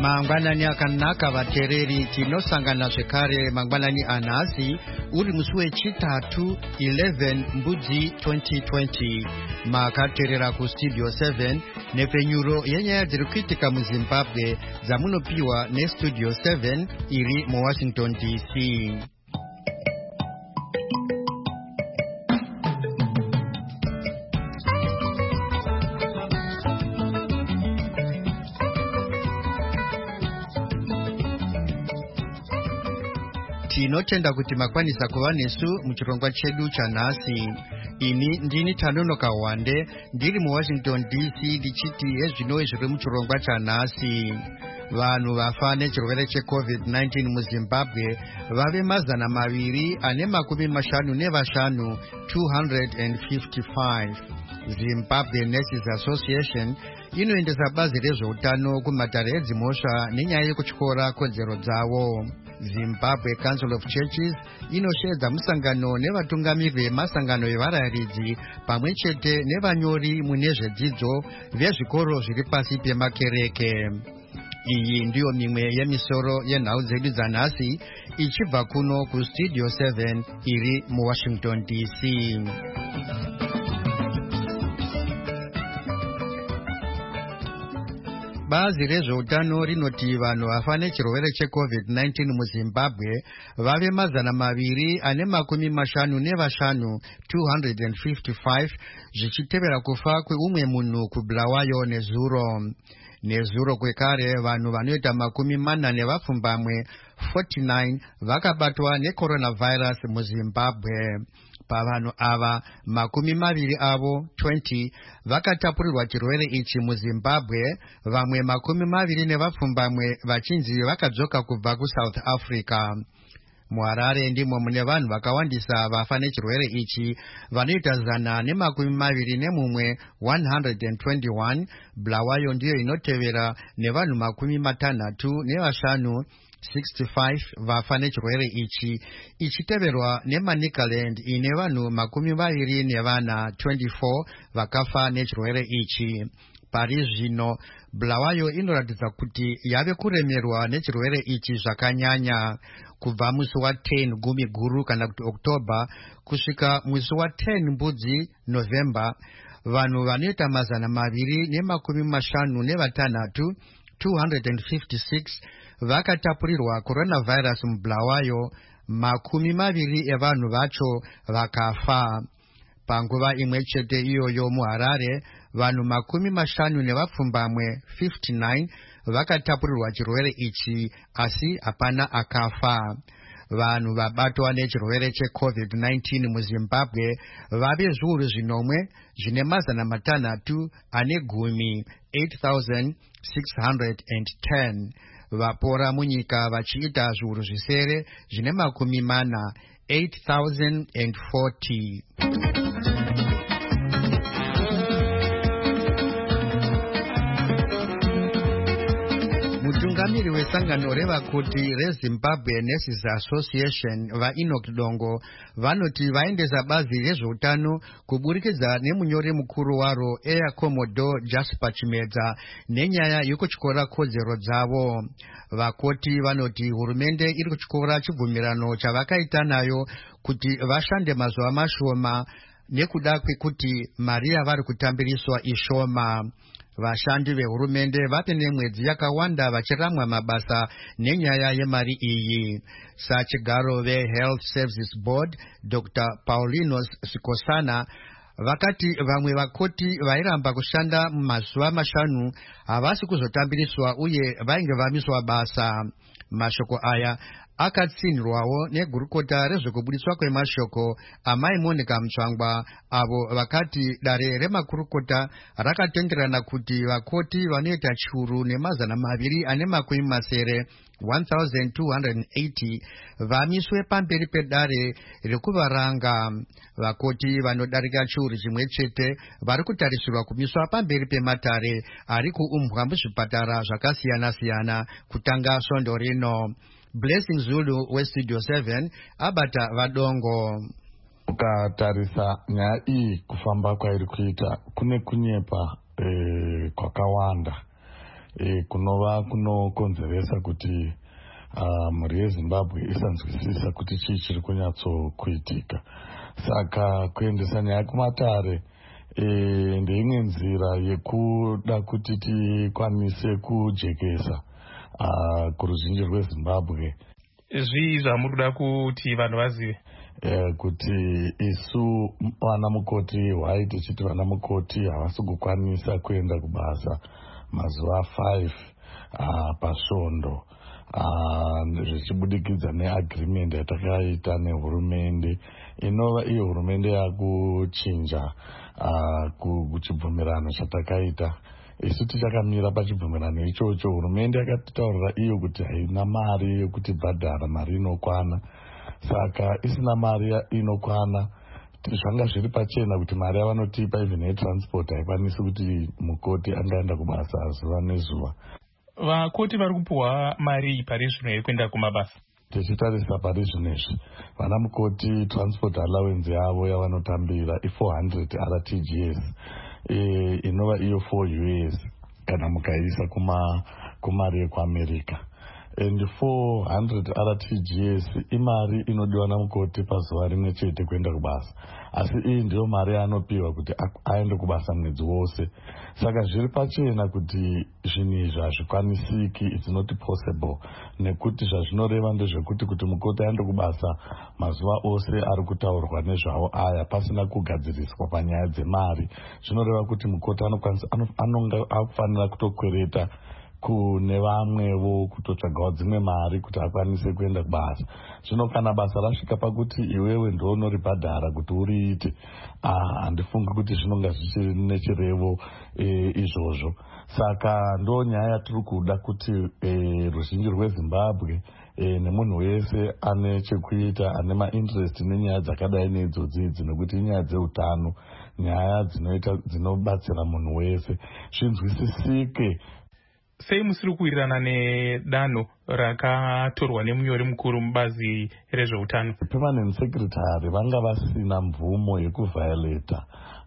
Mangwanani akanaka vatereri tinosangana zvekare mangwanani anhasi uri musi wechitatu 11 mbudzi 2020 makateerera kustudio 7 nepfenyuro yenyaya dziri kuitika muzimbabwe dzamunopiwa nestudio 7 iri muwashington dc. Tinotenda kuti makwanisa kuva nesu muchirongwa chedu chanhasi. Ini ndini Tanonoka Wande ndiri muWashington DC ndichiti hezvinoi zviri muchirongwa chanhasi. Vanhu vafa nechirwere cheCovid-19 muZimbabwe vave 255 255. Zimbabwe Nurses Association inoendesa bazi rezveutano kumatare edzimhosva nenyaya yekutyora kodzero dzavo. Zimbabwe Council of Churches inoshedza musangano nevatungamiriri vemasangano evarayiridzi pamwe chete nevanyori mune zvedzidzo vezvikoro zviri pasi pemakereke. Iyi ndiyo mimwe yemisoro yenhau dzedu dzanhasi ichibva kuno kustudio 7 iri muWashington DC. Bazi rezveutano rinoti vanhu vafa nechirwere cheCovid-19 muZimbabwe vave 255 255 zvichitevera kufa kweumwe munhu kuBulawayo nezuro kwekare vanhu vanoita 49 vakabatwa necoronavirus muZimbabwe. Pavanhu ava 20 avo 20 vakatapurirwa chirwere ichi muZimbabwe, vamwe 20 vachinzi vakadzoka kubva kuSouth Africa. MuHarare ndimo mune vanhu vakawandisa vafa nechirwere ichi vanoita 121. Bulawayo ndiyo inotevera nevanhu 65 vafa nechirwere ichi, ichiteverwa neManicaland ine vanhu 24 vakafa nechirwere ichi. Pari zvino Bulawayo inoratidza kuti yave kuremerwa nechirwere ichi zvakanyanya. Kubva musi wa10 gumi guru kana kuti Oktoba kusvika musi wa10 mbudzi Novemba, vanhu vanoita 256 256 vakatapurirwa coronavirus muBulawayo, 20 evanhu vacho vakafa. Panguva imwe chete iyoyo muHarare vanhu 59 vakatapurirwa chirwere ichi asi hapana akafa. Vanhu vabatwa nechirwere cheCovid-19 muZimbabwe vave zviuru zvinomwe zvine 8,610. Vapora munyika vachiita zviuru zvisere zvine 80,040. Mutungamiri wesangano revakoti reZimbabwe Nurses Association vaEnoch Dongo vanoti vaendesa bazi rezveutano kuburikidza nemunyori mukuru waro Air Commodore Jasper Chimedza nenyaya yekutyora kodzero dzavo. Vakoti vanoti hurumende iri kutyora chibvumirano chavakaita nayo kuti vashande mazuva mashoma nekuda kwekuti mari yavari kutambiriswa ishoma. Vashandi vehurumende vape nemwedzi yakawanda vachiramwa mabasa nenyaya yemari iyi. Sachigaro veHealth Services Board Dr. Paulinus Sikosana vakati vamwe vakoti vairamba kushanda mazuva 5 havasi kuzotambiriswa uye vainge vamiswa basa. Mashoko aya akatsinirwawo negurukota rezvekubudiswa kwemashoko amai Monica Mutsvangwa, avo vakati dare remakurukota rakatenderana kuti vakoti vanoita chiuru ne280 1280 vamiswe pamberi pedare rekuvaranga. Vakoti vanodarika chiuru chimwe chete vari kutarisirwa kumiswa pamberi pematare ari kuumbwa muzvipatara zvakasiyana-siyana kutanga svondo rino. Blessing Zulu weStudio 7 abata vadongo. Ukatarisa nyaya iyi kufamba kwairi kuita kune kunyepa kwakawanda. kunova kunokonzeresa kuti mhuri yeZimbabwe isanzwisisa kuti chii chiri kunyatsokuitika. Saka kuendesa nyaya kumatare ndeimwe nzira yekuda kuti tikwanise kujekesa kuruzhinji rweZimbabwe. Zvii zvamuri kuda kuti vanhu vazive? Kuti isu vana mukoti hwai tichiti vana mukoti havasi kukwanisa kuenda kubasa mazuva 5 pasvondo, zvichibudikidza neagreement yatakaita nehurumende, inova iyo hurumende yakuchinja kuchibvumirano chatakaita. Isu tichakamira pachibvumirano ichocho, hurumende yakatitaurira iyo kuti haina mari yekuti bhadhara, mari inokwana. Saka isina mari inokwana, zvanga zviri pachena kuti mari yavanotipa even yetransport haikwanisi kuti mukoti angaenda kubasa zuva nezuva. Vakoti vari kupuhwa mari pari zvino yekuenda kumabasa? Tichitarisa pari zvinezvi, vana mukoti transport allowance yavo yavanotambira i400 RTGS, inova iyo 4 US kana mukaisa kumari yekuAmerica. And 400 RTGS imari inodiwa namukoti pazuva rimwe chete kuenda kubasa, asi iyi ndiyo mari anopiwa kuti aende kubasa mwedzi wose. Saka zviri pachena kuti zvinhu izvi hazvikwanisiki, it's not possible, nekuti zvazvinoreva ndezvekuti kuti mukoti aende kubasa mazuva ose ari kutaurwa nezvavo aya pasina kugadziriswa panyaya dzemari. Zvinoreva kuti mukoti anonga akufanira kutokwereta kune vamwevo kutotsvagawo dzimwe mari kuti akwanise kuenda kubasa. Zvino kana basa rasvika pakuti iwewe ndo unoribhadhara kuti uriite, handifungi kuti zvinonga zvichiri nechirevo izvozvo. Saka ndo nyaya yatiri kuda kuti ruzhinji rweZimbabwe nemunhu wese ane chekuita, ane mainterest nenyaya dzakadai neidzodzi, nekuti inyaya dzeutano, nyaya dzinobatsira munhu wese, zvinzwisisike. Sei musiri kuwirirana nedanho rakatorwa nemunyori mukuru mubazi rezveutano? Permanent secretary vanga vasina mvumo yekuviolata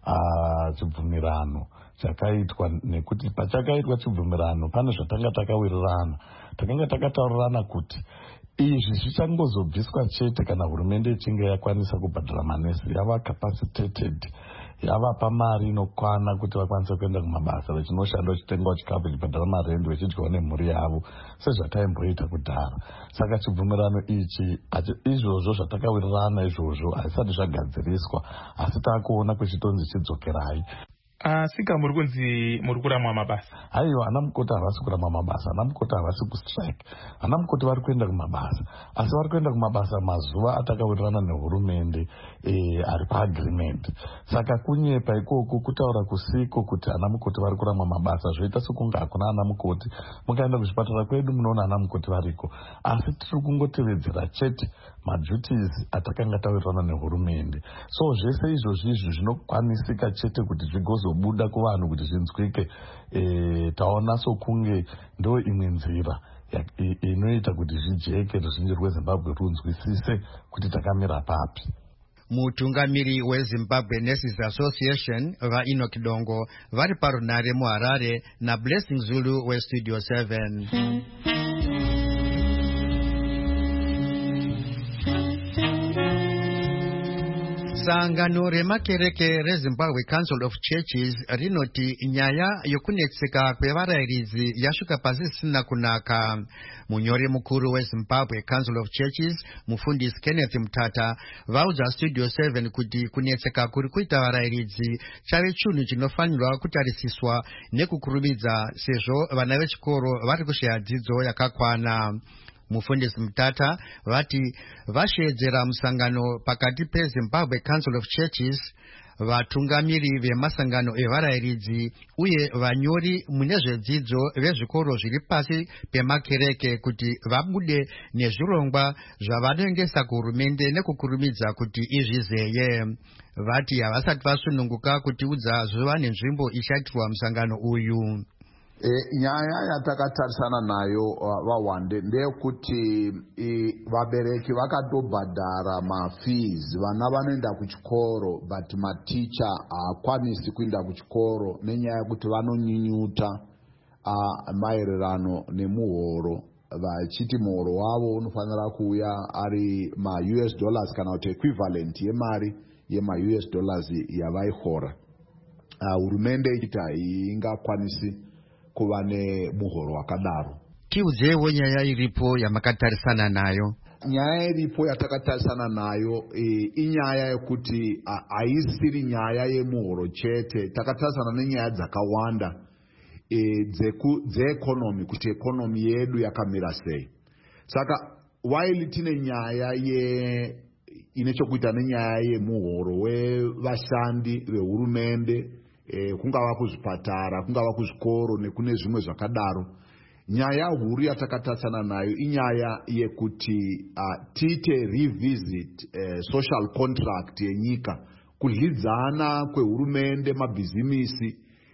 chibvumirano chakaitwa, nekuti pachakaitwa chibvumirano pane zvatanga takawirirana. Takanga takataurirana kuti izvi zvichangozobviswa chete kana hurumende ichinge yakwanisa kubhadhara manesi, yava capacitated, yavapa mari inokwana kuti vakwanise kuenda kumabasa, vachinoshanda vachitengawo chikafu, vachibhadhara marendi, vachidyawo nemhuri yavo sezvataimboita kudhara. Saka chibvumirano ichi izvozvo zvatakawirirana izvozvo hazvisati zvagadziriswa, asi taakuona kwechitonzi chidzokerai. Sika muri kunzi muri kurama mabasa? Aiwa, ana mukoti havasi kurama mabasa, ana mukoti havasi kustrike, ana mukoti vari kuenda kumabasa, asi vari kuenda kumabasa mazuva atakawirirana nehurumende ari paagreement. Saka kunyepa ikoko kutaura kusiko kuti ana mukoti vari kurama mabasa zvoita sekunge hakuna ana mukoti. Mukaenda kuzvipatara kwedu munoona ana mukoti variko, asi tiri kungotevedzera chete maduties atakanga tawirirana nehurumende. So zvese izvozvi zvinokwanisika chete kuti zvigozobuda kuvanhu kuti zvinzwike. Taona sokunge ndo imwe nzira inoita kuti zvijeke ruzhinji rweZimbabwe runzwisise kuti takamira papi. Mutungamiri weZimbabwe Nurses Association vaEnoch Dongo vari parunare muHarare naBlessing Zulu weStudio 7. Sangano remakereke reZimbabwe Council of Churches rinoti nyaya yokunetseka kwevarairidzi yasvika pasisina kunaka. Munyori mukuru weZimbabwe Council of Churches mufundisi Kenneth Mutata vaudza Studio 7 kuti kunetseka kuri kuita varairidzi chave chinhu chinofanirwa kutarisiswa nekukurumidza sezvo vana vechikoro vari kushaya dzidzo yakakwana. Mufundisi Mutata vati vashedzera musangano pakati peZimbabwe Council of Churches, vatungamiri vemasangano evarairidzi uye vanyori munezvedzidzo vezvikoro zviri pasi pemakereke kuti vabude nezvirongwa zvavanengesa kuhurumende nekukurumidza kuti izvizeye. Vati havasati vasununguka kutiudza zuva nenzvimbo ichaitirwa musangano uyu. Nyaya yatakatarisana nayo vawande ndeyekuti vabereki vakatobhadhara mafees, vana vanoenda kuchikoro but maticha haakwanisi kuenda kuchikoro nenyaya yekuti vanonyunyuta maererano nemuhoro, vachiti muhoro wavo unofanira kuuya ari ma-US dollars kana kuti equivalent yemari yema-US dollars yavaihora. Hurumende ichita ingakwanisi kuva nemuhoro wakadaro. Tiudzewo nyaya iripo yamakatarisana nayo. Nyaya iripo yatakatarisana nayo inyaya yekuti haisiri nyaya yemuhoro chete. Takatarisana nenyaya dzakawanda dzeekonomi, kuti ekonomi yedu yakamira sei. Saka while tine nyaya inechekuita nenyaya yemuhoro wevashandi vehurumende, kungava kuzvipatara, kungava kuzvikoro nekune zvimwe zvakadaro, nyaya huru yatakatarisana nayo inyaya yekuti tiite revisit social contract yenyika, kudlidzana kwehurumende, mabhizimisi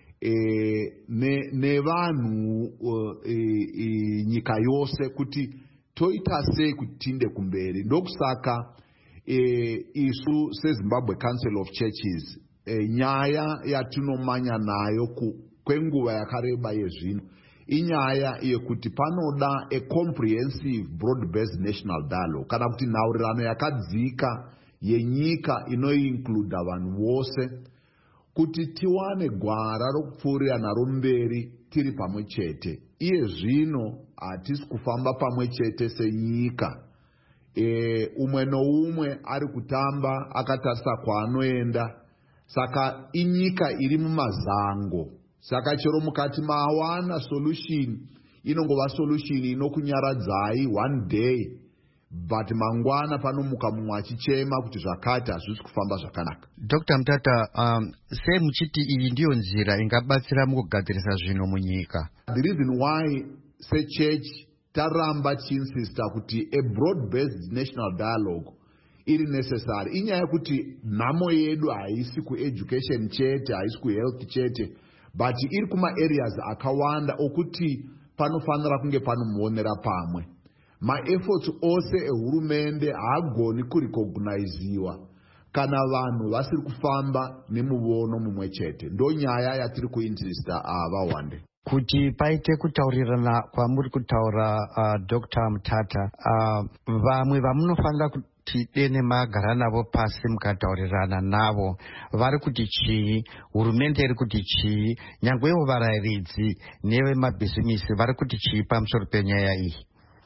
nevanhu nyika yose, kuti toita sei kuti tinde kumberi. Ndokusaka isu seZimbabwe Council of Churches, nyaya yatinomanya nayo kwenguva yakareba yezvino inyaya yekuti panoda a comprehensive broad-based national dialogue, kana kuti nhaurirano yakadzika yenyika inoincluda vanhu vose, kuti tiwane gwara rokupfuurira naro mberi tiri pamwe chete. Iye zvino hatisi kufamba pamwe chete senyika. Umwe noumwe ari kutamba akatarisa kwaanoenda. Saka inyika iri mumazango. Saka chero mukati mawana solution inongova solution inokunyaradzai one day, but mangwana panomuka mumwe achichema kuti zvakati hazvisi kufamba zvakanaka. Dr. Mutata, sei muchiti iyi ndiyo nzira ingabatsira mukugadzirisa zvino munyika? The reason why church taramba chiinsista kuti a broad-based national dialogue iri necessary inyaya yekuti nhamo yedu haisi kueducation chete, haisi kuhealth chete, but iri kuma areas akawanda okuti panofanira kunge panomuonera pamwe. Ma-efforts ose ehurumende haagoni kurecogniziwa kana vanhu vasiri kufamba nemuvono mumwe chete. Ndo nyaya yatiri kuinsista vawande. Kuti paite kutaurirana kwamuri kutaura Dr. Mutata, vamwe vamunofanira kuti dene magara navo pasi mukataurirana navo, vari kuti chii, hurumende iri kuti chii, nyangwewo varayiridzi nevemabhizimisi vari kuti chii pamusoro penyaya iyi?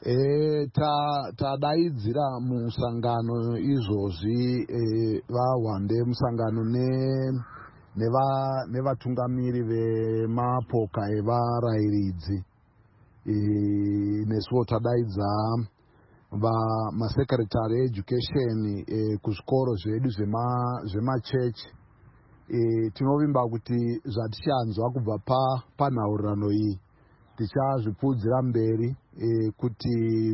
Tadaidzira musangano izvozvi vawande musangano nevatungamiri vemapoka evarayiridzi. Nesuwo tadaidza masekretary education kuzvikoro zvedu zvemachechi. Tinovimba kuti zvatichanzwa kubva panhaurirano iyi tichazvipudzira mberi, kuti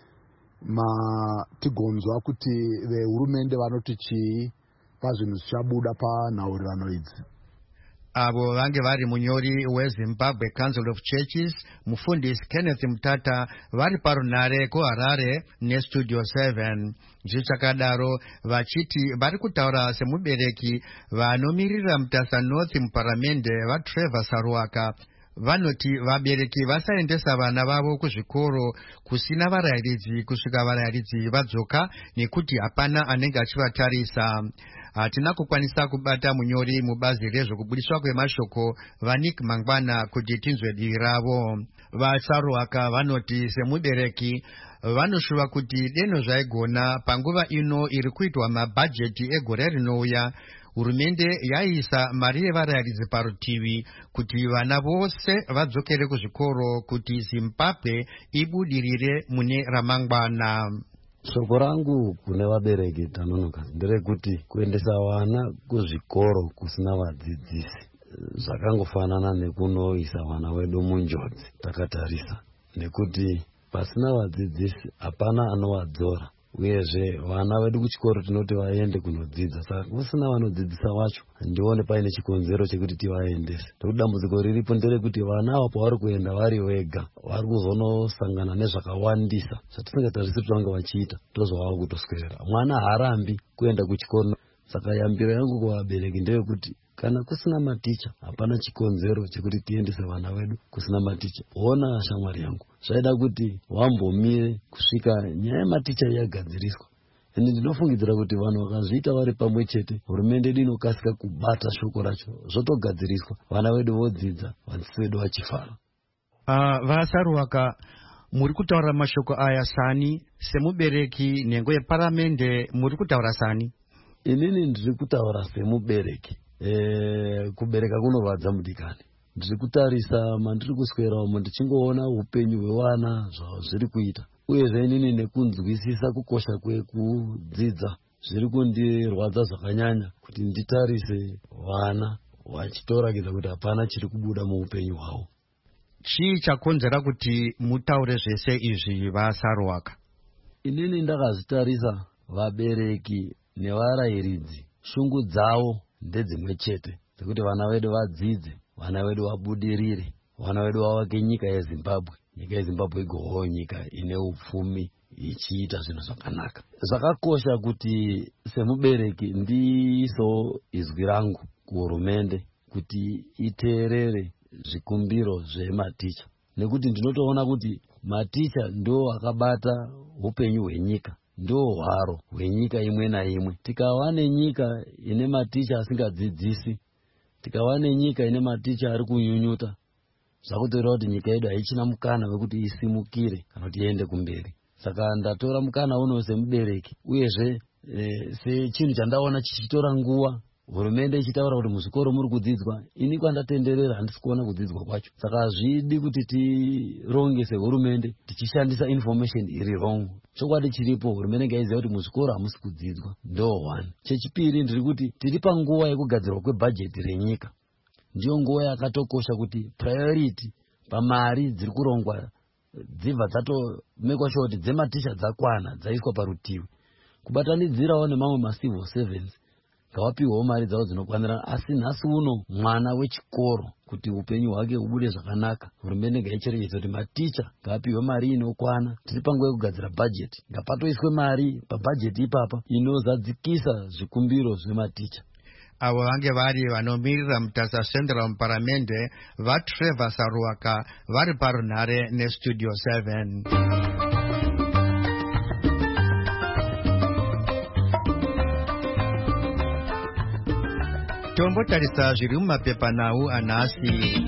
tigonzwa kuti vehurumende vanoti chii pazvinhu zvichabuda panhaurirano idzi. Avo vange vari munyori weZimbabwe Council of Churches, mufundisi Kenneth Mutata, vari parunare kuHarare neStudio 7. Zvichakadaro vachiti vari kutaura semubereki vanomirira Mutasa North muparamende vaTrevor Saruwaka. Vanoti vabereki vasaendesa vana vavo kuzvikoro kusina varayiridzi kusvika varayiridzi vadzoka, nekuti hapana anenge achivatarisa. Hatina kukwanisa kubata munyori mubazi rezvokubudiswa kwemashoko vaNick Mangwana kuti tinzwe divi ravo. VaSaruwaka vanoti semubereki vanoshuva kuti deno zvaigona panguva ino iri kuitwa mabhajeti egore rinouya, hurumende yaisa mari yevarayiridzi parutivi kuti vana vose vadzokere kuzvikoro kuti Zimbabwe ibudirire mune ramangwana. Shoko rangu kune vabereki tanonoka nderekuti kuendesa vana kuzvikoro kusina vadzidzisi zvakangofanana nekunoisa vana vedu munjodzi takatarisa, nekuti pasina vadzidzisi hapana anovadzora. Uyezve vana vedu kuchikoro tinoti vaende kunodzidza, saka kusina vanodzidzisa vacho handione paine chikonzero chekuti tivaendese. Nekuti dambudziko riripo nderekuti vana ava pavari kuenda vari vega vari kuzonosangana nezvakawandisa zvatisingatarisi kuti vange vachiita, ndozvavava kutoswera. Mwana haarambi kuenda kuchikoro. Saka yambiro yangu kuvabereki ndeyekuti kana kusina maticha hapana chikonzero chekuti tiendese vana vedu kusina maticha. Ona shamwari yangu, zvaida kuti wambomire kusvika nyaya yematicha yagadziriswa. Ende ndinofungidzira kuti vanhu vakazviita vari pamwe chete, hurumende yedu inokasika kubata shoko racho, zvotogadziriswa, vana vedu vodzidza, vadzidzisi vedu vachifara. Vasaruwaka, muri kutaura mashoko aya sani semubereki nhengo yeparamende, muri kutaura sani? Inini ndiri kutaura semubereki. Kubereka kunorwadza mudikani. Ndiri kutarisa mandiri kuswera umo ndichingoona upenyu hwevana zviri kuita, uyezve inini nekunzwisisa kukosha kwekudzidza zviri kundirwadza zvakanyanya kuti nditarise vana vachitorakidza kuti hapana chiri kubuda muupenyu hwavo. Chii chakonzera kuti mutaure zvese izvi, Vasaruwaka? Inini ndakazvitarisa vabereki nevarayiridzi, shungu dzavo ndedzimwe chete, dzekuti vana vedu vadzidze, vana vedu vabudirire, vana vedu vavake nyika yeZimbabwe. Nyika yeZimbabwe igovawo nyika ine upfumi ichiita zvinhu zvakanaka. Zvakakosha kuti semubereki ndiiso izwi rangu kuhurumende kuti iteerere zvikumbiro zvematicha, nekuti ndinotoona kuti maticha ndo akabata upenyu hwenyika, ndo hwaro hwenyika imwe naimwe. Tikava nenyika ine maticha asingadzidzisi, tikava nenyika ine maticha ari kunyunyuta, zvakutoreva kuti nyika yedu haichina mukana wekuti isimukire kana kuti iende kumberi. Saka ndatora mukana uno semubereki, uyezve sechinhu chandaona chichitora nguva, hurumende ichitaura kuti muzvikoro muri kudzidzwa, ini kwandatenderera handisi kuona kudzidzwa kwacho. Saka hazvidi kuti tironge sehurumende tichishandisa information iri wrong. Chokwadi chiripo, hurumende ngaiziva kuti muzvikoro hamusi kudzidzwa. Ndo one. Chechipiri ndiri kuti tiri panguva yekugadzirwa kwebhajeti renyika. Ndiyo nguva yakatokosha kuti priority pamari dziri kurongwa dzibva dzatomekwa sure kuti dzematicha dzakwana, dzaiswa parutivi. Kubatanidzirawo nemamwe macivil servants ngavapiwewo mari dzavo dzinokwanira. Asi nhasi uno mwana wechikoro kuti upenyu hwake hubude zvakanaka, hurumende ngaicherechedza kuti maticha ngavapiwe mari inokwana. Tiri panguva yekugadzira bhajeti, ngapatoiswe mari pabhajeti ipapa inozadzikisa zvikumbiro zvematicha. Avo vange vari vanomirira mutasa Central muparamende, vaTrevor Saruwaka, vari parunhare neStudio 7. Tombotarisa zviri mumapepanhau anhasi.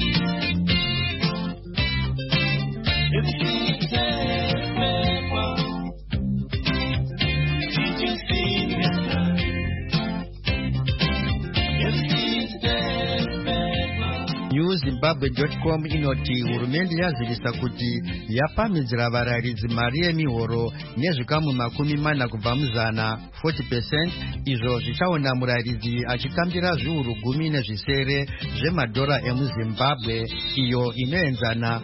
NewZimbabwe.com inoti hurumende yazivisa kuti yapamhidzira varayiridzi mari yemihoro nezvikamu 40 kubva muzana 40%, izvo zvichaona murayiridzi achikambira zviuru 10 zvemadhora emuZimbabwe, iyo inoenzana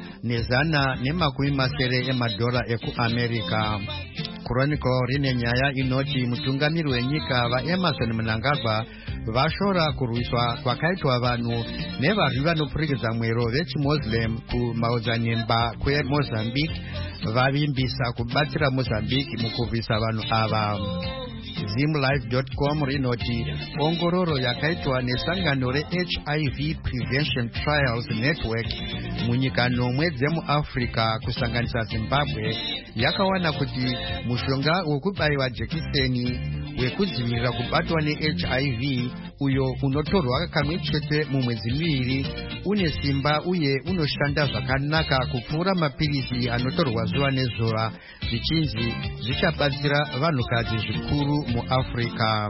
$100 emadhora ekuAmerica. Chronicle rine nyaya inoti mutungamiri wenyika vaEmerson Mnangagwa vashora kurwiswa kwakaitwa vanhu nevarwi vanopfurikidza mwero vechiMuslim kumaodzanyemba kweMozambique, vavimbisa kubatsira Mozambique mukurwisa vanhu ava. Zimlife.com rinoti ongororo yakaitwa nesangano reHIV Prevention Trials Network munyika 9 dzemuAfrica kusanganisa Zimbabwe yakawana kuti mushonga wekubayiwa jekiseni wekudzivirira kubatwa neHIV uyo unotorwa kamwe chete mumwedzi miviri une simba uye unoshanda zvakanaka kupfuura mapirisi anotorwa zuva nezuva, zvichinzi zvichabatsira vanhukadzi zvikuru muAfrica.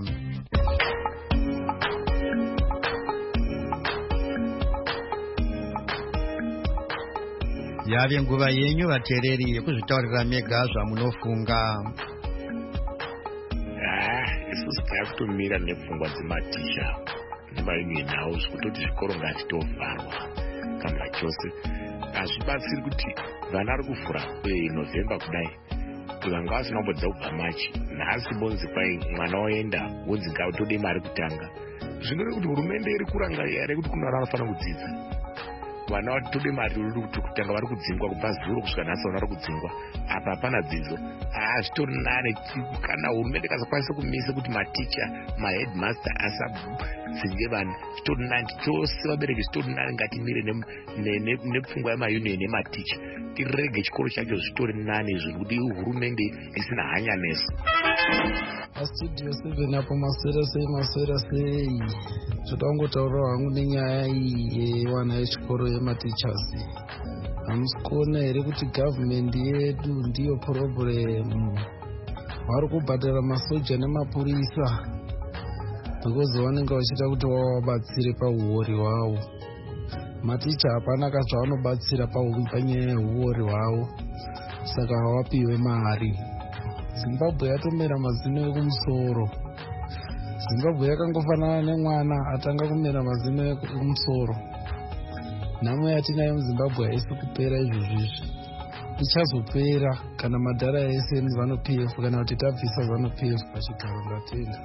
Yave nguva yenyu vateereri yekuzvitaurira mega zvamunofunga. Isusu takutomira nepfungwa dzematicha nemaunion house kutoti zvikoro ngazvitovharwa kana chose. Hazvibatsiri kuti vana vari kufura November kudai vanga vasina kumbodza kubva Machi, nhasi bonzi kwai mwana waenda wonzi ngautode mari kutanga. Zvinoreva kuti hurumende iri kuranga here kuti kuna vana vanofanira kudzidza. vana vatode mari kutanga vari kudzingwa kubva zuro kusvika nhasi vana vari kudzingwa apa hapana dzidzo. Zvitori nane kana hurumende ikasakwanisa kumisa kuti maticha maheadmaster asadzinge vana, zvitori nane. Chose vabereki zvitori nane, ngatimire nepfungwa yemayunioni ematicha, tirege chikoro chacho zvitori nane izvo kuti hurumende isina hanya nesu. Studio 7 apo maswera sei zvakangotaura hangu nenyaya iyi yewana yechikoro yematichers. Hamusi kuona here kuti gavhumendi yedu ndiyo purobhuremu? Vari kubhadhara masoja nemapurisa because vanenge vachiita kuti vabatsire pauori hwavo. Maticha hapana kazvavanobatsira panyaya yehuori hwavo, saka havapiwe mari. Zimbabwe yatomera mazino ekumusoro. Zimbabwe yakangofanana nemwana atanga kumera mazino ekumusoro. Nhamo yatinayo muZimbabwe haisi kupera izvozvizvi, ichazopera kana madhara ese emuZANU-PF kana kuti tabvisa ZANU-PF pachigaro. Ndatenda.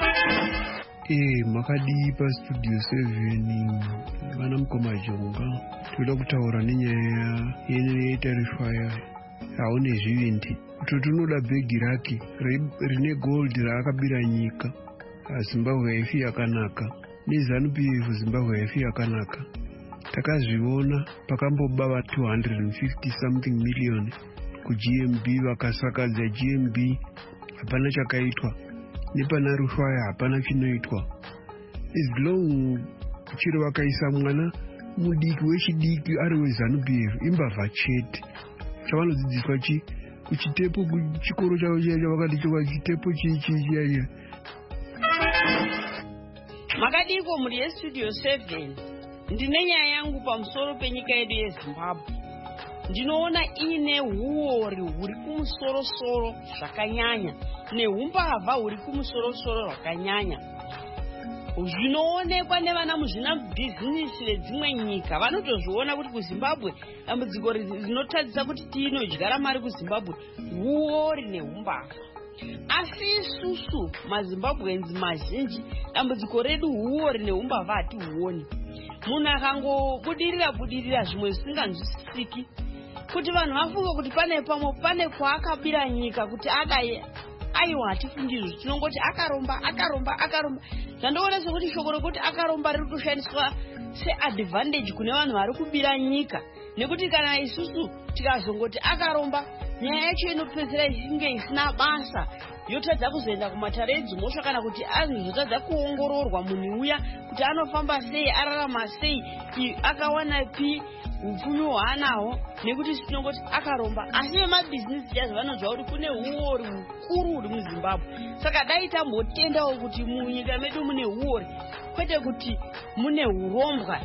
Makadii pastudio 7 vana Mukomajonga, toda kutaura nenyaya yetarifa haone zvivindi. Tunoda bhegi rake rine gold raakabira nyika. Zimbabwe haifi yakanaka, neZANU-PF Zimbabwe haifi yakanaka. Takazviona pakamboba va 250 something million kuGMB, vakasakadza GMB, hapana chakaitwa. Nepana Rufaya hapana chinoitwa. As long kuchiro vakaisa mwana mudiki wechidiki ari weZANU-PF imbavha chete. Chavanodzidziswa kuchitepo kuchikoro chavo chavakati chitepo chichichiya. Makadiko muri yestudio 7. Ndine nyaya yangu pamusoro penyika yedu yeZimbabwe. Ndinoona ine huori huri kumusoro zvakanyanya, nehumbavha huri kumusoro zvakanyanya. Zvinoonekwa nevana muzvina bhizinisi vedzimwe nyika. Vanotozviona kuti kuZimbabwe dambudziko rinotadzisa kuti tinodyara mari kuZimbabwe huori nehumbavha. Asi isusu maZimbabwenzi mazhinji dambudziko redu huori nehumbavha hatihuoni. Munhu akangobudirira zvimwe zvisinganzwisisiki, kuti vanhu vafunge kuti pane kwaakabira nyika kuti adai. Aiwa, hatifungi izvo, tinongoti akaromba. Zvandoona sekuti shoko rekuti akaromba riri kushandiswa seadvantage kune vanhu vari kubira nyika, nekuti kana isusu tikazongoti akaromba, nyaya yacho inopedzera isinge isina basa, yotadza kuzoenda kumatare edzimhosva, kana kuti azotadza kuongororwa munhu uya kuti anofamba sei, ararama sei, akawana pi upfumi hwaanaho, nekuti tinongoti akaromba. Asi vemabhizinesi chaizvo vanonzwa kuti kune huori hukuru huri muZimbabwe. Saka dai tambotendawo kuti munyika medu mune huori, kwete kuti mune hurombwa.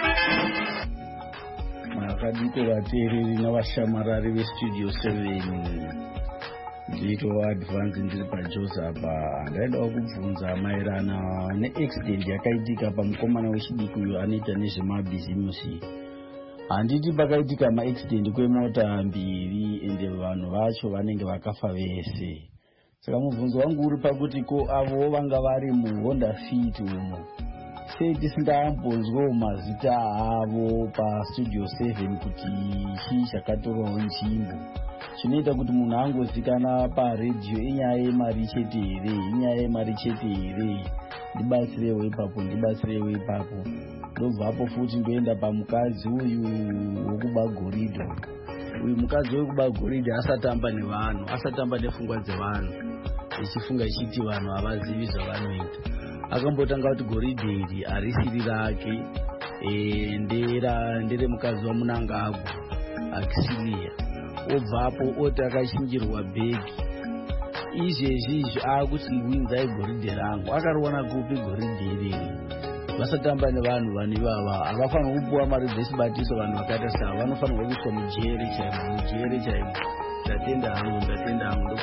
Makadiko vateereri navashamarari vestudio 7, ndito advance ndiri paJozi apa. Ndaidawo kubvunza maererano neaccident yakaitika pamukomana wechidiki uyo anoita nezvemabhizimusi. Handiti pakaitika maaccident kwemota mbiri ende vanhu vacho vanenge vakafa vese. Saka mubvunzo wangu uri pakuti ko avo vanga vari muHonda Fit umo, sei tisingambonzwawo mazita avo pastudio 7 kuti chii chakatorawo nzvimbo. Zvinoita kuti munhu angozikanwa paredhiyo inyaya yemari chete here, ndibatsirewo ipapo. Ndobvapo futi ndoenda pamukadzi uyu wokuba goridhe. Uyu mukadzi wokuba goridhe asatamba nevanhu, asatamba nepfungwa dzevanhu, ichifunga ichiti vanhu havazivi zvavanoita. Akambotanga kuti goridhe iri harisiri rake, ndere mukadzi waMunangagwa Akisilia. Obvapo oti akachinjirwa bhegi. Izvezvi akuti winzai goridhe rangu. Akariwana kupi goridhe iri? Vasatamba nevanhu vane ivava, havafanirwa kupuwa mari dzechibatiso vanhu vakaita sava, vanofanirwa kuiswa mujere chaimo. Ndatenda hangu.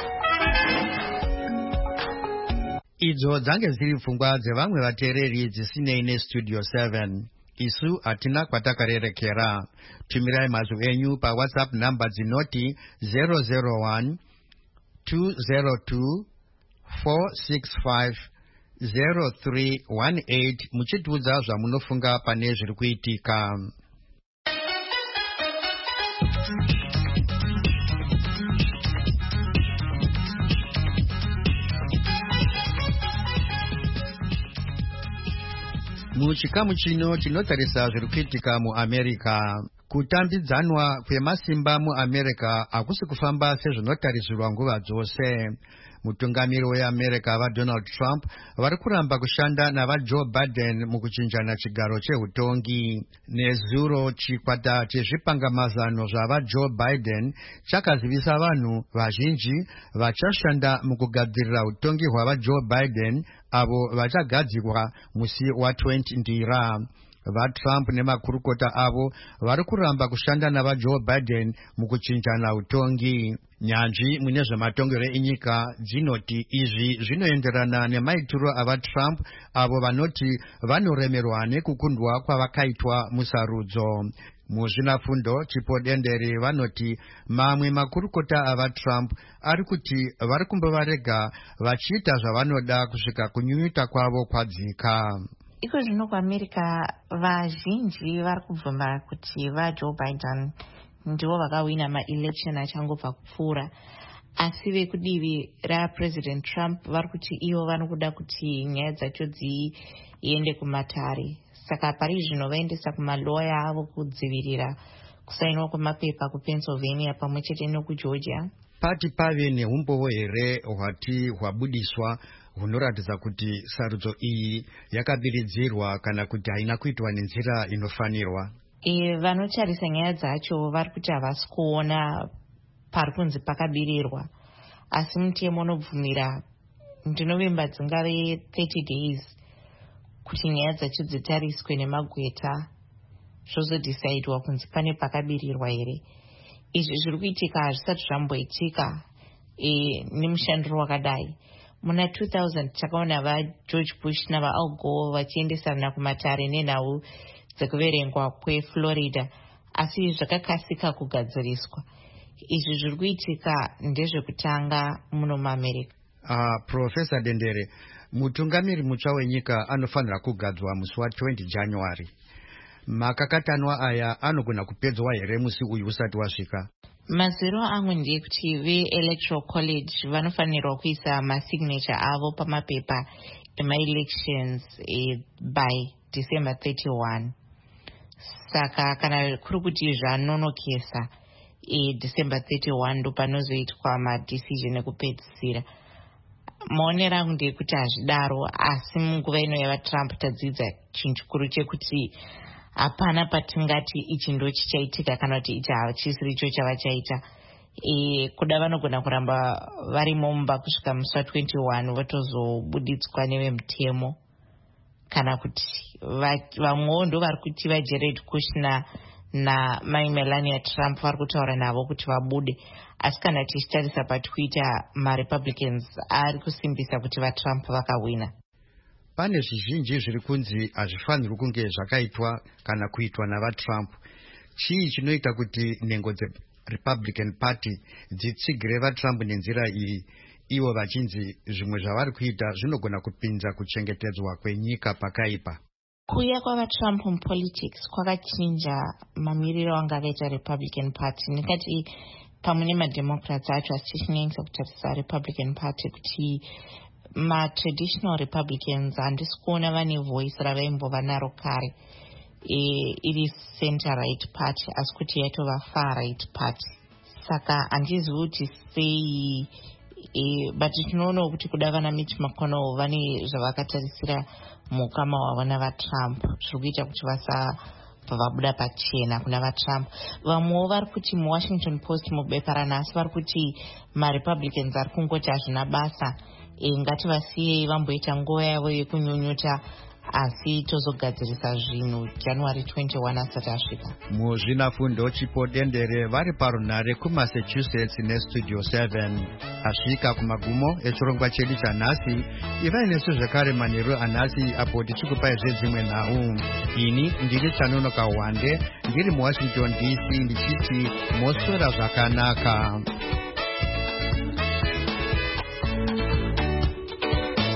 Idzo dzange dziri pfungwa dzevamwe vateereri dzisinei nestudio 7. Isu hatina kwatakarerekera. Tumirai mazwi enyu paWhatsApp namba dzinoti 001 202 465 0318 muchitiudza zvamunofunga pane zviri kuitika. Muchikamu chino chinotarisa zviri kuitika muAmerica. Kutambidzanwa kwemasimba muAmerica hakusi kufamba sezvinotarisirwa nguva dzose. Mutungamiri weAmerica vaDonald Trump vari kuramba kushanda navaJoe Biden mukuchinjana chigaro cheutongi. Nezuro chikwata chezvipangamazano zvavaJoe Biden chakazivisa vanhu vazhinji vachashanda mukugadzirira utongi hwavaJoe Biden avo vachagadzirwa musi wa20 Ndira. VaTrump nemakurukota avo vari kuramba kushanda navaJoe Biden mukuchinjana utongi. Nyanzvi mune zvematongero enyika dzinoti izvi zvinoenderana nemaitiro avaTrump avo vanoti vanoremerwa nekukundwa kwavakaitwa musarudzo. Muzvinafundo chipodendere vanoti mamwe makurukota avaTrump ari kuti vari kumbovarega vachiita zvavanoda kusvika kunyunyuta kwavo kwadzika. Iko zvino kuAmerica vazhinji vari kubvuma kuti vaJoe Biden ndivo vakawina maelection achangobva kupfuura, asi vekudivi raPresident Trump vari kuti ivo vanokuda kuti nyaya dzacho dziende kumatare. Saka pari zvino vaendesa kumaloya avo kudzivirira kusainwa kwemapepa kuPennsylvania pamwe chete nokuGeorgia. Pati pave neumbowo here hwati hwabudiswa hunoratidza kuti sarudzo iyi yakabiridzirwa kana kuti haina kuitwa nenzira inofanirwa? Vanotarisa nyaya dzacho vari kuti havasi kuona pari kunzi pakabirirwa, asi mutemo unobvumira ndinovimba dzingave 30 days kuti nyaya dzacho dzitariswe nemagweta zvozodhisaidwa kunzi pane pakabirirwa here. Izvi zviri kuitika hazvisati zvamboitika nemushandiro wakadai. Muna 2000 takaona vaGeorge Bush navaAl Gore vachiendesana kumatare nenhau dzekuverengwa kweFlorida, asi zvakakasika kugadziriswa. Izvi zviri kuitika ndezvekutanga muno muAmerica. Professor Dendere, mutungamiri mutsva wenyika anofanira kugadzwa musi wa20 January. Makakatanwa aya anogona kupedzwa here musi uyu usati wasvika? Mazero angu ndekuti veElectoral College vanofanirwa kuisa masignature avo pamapepa emaelections by December 31. Saka kana kuri kuti zvanonokesa December 31 ndo panozoitwa madecision ekupedzisira. Maonero angu ndekuti hazvidaro, asi munguva ino yavaTrump tadzidza chinhu chikuru chekuti hapana patingati ichi ndo chichaitika kana kuti ichi hachisiri icho chavachaita. Kuda vanogona kuramba vari mumba kusvika musi wa21 votozobuditswa nevemutemo, kana kuti vamwewo ndo vari kuti vaJared Kushner namai Melania Trump vari kutaura navo kuti vabude. Asi kana tichitarisa paTwitter maRepublicans ari kusimbisa kuti vaTrump vakawina. Pane zvizhinji zviri kunzi hazvifanirwi kunge zvakaitwa kana kuitwa navaTrump. Chii chinoita kuti nhengo dzeRepublican Party dzitsigire vaTrump nenzira iyi, ivo vachinzi zvimwe zvavari kuita zvinogona kupinza kuchengetedzwa kwenyika pakaipa? Kuuya kwavaTrump mupolitics kwakachinja mamiriro anga akaita Republican Party. Ndikati pamwe nemademocrats acho, asi tichinyanyisa kutarisa Republican Party kuti traditional Republicans handisi kuona vane voice ravaimbova naro kare. Iri center right party asi kuti yatova far right party. Saka handizivi kuti sei, but tinoonawo kuti kuda vana Mitch McConnell vane zvavakatarisira mukama wavo navaTrump zviri kuita kuti vasabva vabuda pachena kuna vaTrump. Vamwewo vari kuti muWashington Post mubepa ranhasi vari kuti maRepublicans ari kungoti hazvina basa, ngativasiyei vamboita nguva yavo yekunyunyuta, asi tozogadzirisa zvinhu January 21 asati asvika. Muzvinafundo chipodendere vari parunhare kuMassachusetts neStudio 7. Asvika kumagumo echirongwa chedu chanhasi. Ivai nesu zvekare manheru anhasi apo tichikupai zvedzimwe nhau. Ini ndiri Chanonoka Wande ndiri muWashington DC ndichiti moswera zvakanaka.